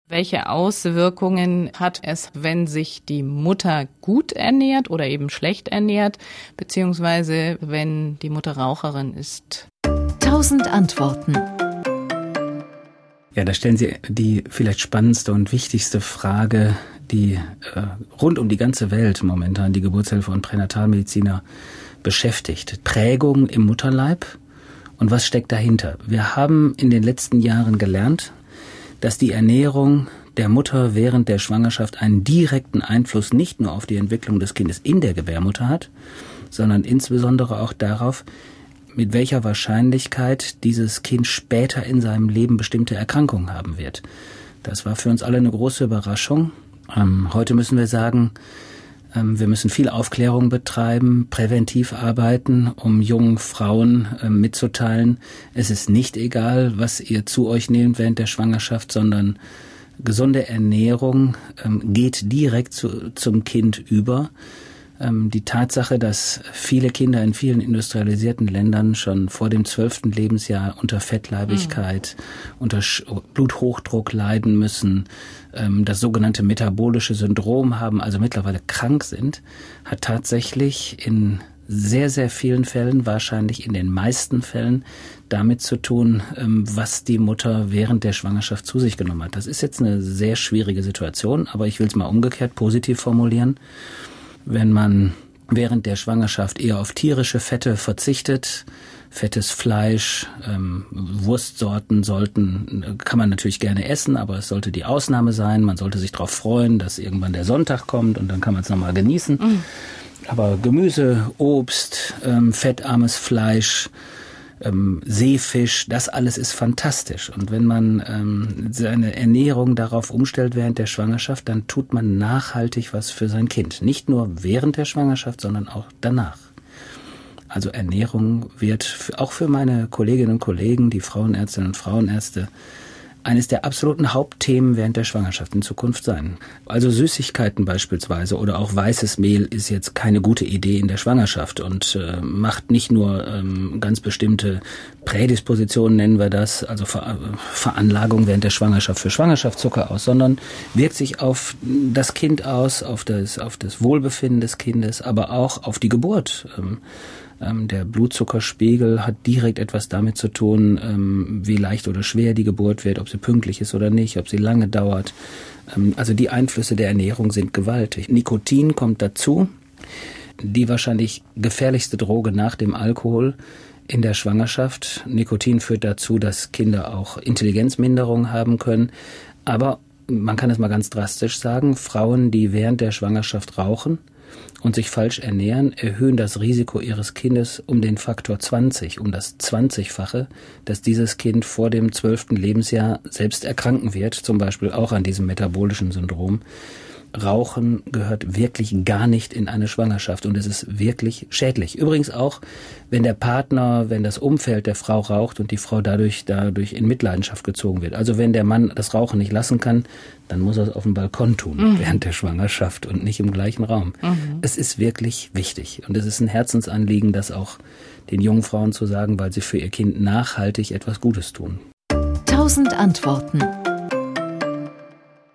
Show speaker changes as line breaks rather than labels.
Welche Auswirkungen hat es, wenn sich die Mutter gut ernährt oder eben schlecht ernährt, beziehungsweise wenn die Mutter Raucherin ist?
1000 Antworten.
Ja, da stellen Sie die vielleicht spannendste und wichtigste Frage, die rund um die ganze Welt momentan die Geburtshilfe und Pränatalmediziner beschäftigt. Prägung im Mutterleib und was steckt dahinter? Wir haben in den letzten Jahren gelernt, dass die Ernährung der Mutter während der Schwangerschaft einen direkten Einfluss nicht nur auf die Entwicklung des Kindes in der Gebärmutter hat, sondern insbesondere auch darauf, mit welcher Wahrscheinlichkeit dieses Kind später in seinem Leben bestimmte Erkrankungen haben wird. Das war für uns alle eine große Überraschung. Heute müssen wir sagen, wir müssen viel Aufklärung betreiben, präventiv arbeiten, um jungen Frauen mitzuteilen, es ist nicht egal, was ihr zu euch nehmt während der Schwangerschaft, sondern gesunde Ernährung geht direkt zum Kind über. Die Tatsache, dass viele Kinder in vielen industrialisierten Ländern schon vor dem 12. Lebensjahr unter Fettleibigkeit, unter Bluthochdruck leiden müssen, das sogenannte metabolische Syndrom haben, also mittlerweile krank sind, hat tatsächlich in sehr, sehr vielen Fällen, wahrscheinlich in den meisten Fällen, damit zu tun, was die Mutter während der Schwangerschaft zu sich genommen hat. Das ist jetzt eine sehr schwierige Situation, aber ich will es mal umgekehrt positiv formulieren. Wenn man während der Schwangerschaft eher auf tierische Fette verzichtet, fettes Fleisch, Wurstsorten kann man natürlich gerne essen, aber es sollte die Ausnahme sein. Man sollte sich darauf freuen, dass irgendwann der Sonntag kommt und dann kann man es nochmal genießen. Aber Gemüse, Obst, fettarmes Fleisch, Seefisch, das alles ist fantastisch. Und wenn man seine Ernährung darauf umstellt während der Schwangerschaft, dann tut man nachhaltig was für sein Kind. Nicht nur während der Schwangerschaft, sondern auch danach. Also Ernährung wird auch für meine Kolleginnen und Kollegen, die Frauenärztinnen und Frauenärzte, eines der absoluten Hauptthemen während der Schwangerschaft in Zukunft sein. Also Süßigkeiten beispielsweise oder auch weißes Mehl ist jetzt keine gute Idee in der Schwangerschaft und macht nicht nur ganz bestimmte Prädispositionen, nennen wir das, also Veranlagung während der Schwangerschaft für Schwangerschaftszucker aus, sondern wirkt sich auf das Kind aus, auf das Wohlbefinden des Kindes, aber auch auf die Geburt. Der Blutzuckerspiegel hat direkt etwas damit zu tun, wie leicht oder schwer die Geburt wird, ob sie pünktlich ist oder nicht, ob sie lange dauert. Also die Einflüsse der Ernährung sind gewaltig. Nikotin kommt dazu, die wahrscheinlich gefährlichste Droge nach dem Alkohol in der Schwangerschaft. Nikotin führt dazu, dass Kinder auch Intelligenzminderung haben können. Aber man kann es mal ganz drastisch sagen, Frauen, die während der Schwangerschaft rauchen und sich falsch ernähren, erhöhen das Risiko ihres Kindes um den Faktor 20, um das 20-fache, dass dieses Kind vor dem 12. Lebensjahr selbst erkranken wird, zum Beispiel auch an diesem metabolischen Syndrom. Rauchen gehört wirklich gar nicht in eine Schwangerschaft und es ist wirklich schädlich. Übrigens auch, wenn der Partner, wenn das Umfeld der Frau raucht und die Frau dadurch in Mitleidenschaft gezogen wird. Also wenn der Mann das Rauchen nicht lassen kann, dann muss er es auf dem Balkon tun während der Schwangerschaft und nicht im gleichen Raum. Es ist wirklich wichtig und es ist ein Herzensanliegen, das auch den jungen Frauen zu sagen, weil sie für ihr Kind nachhaltig etwas Gutes tun.
1000 Antworten.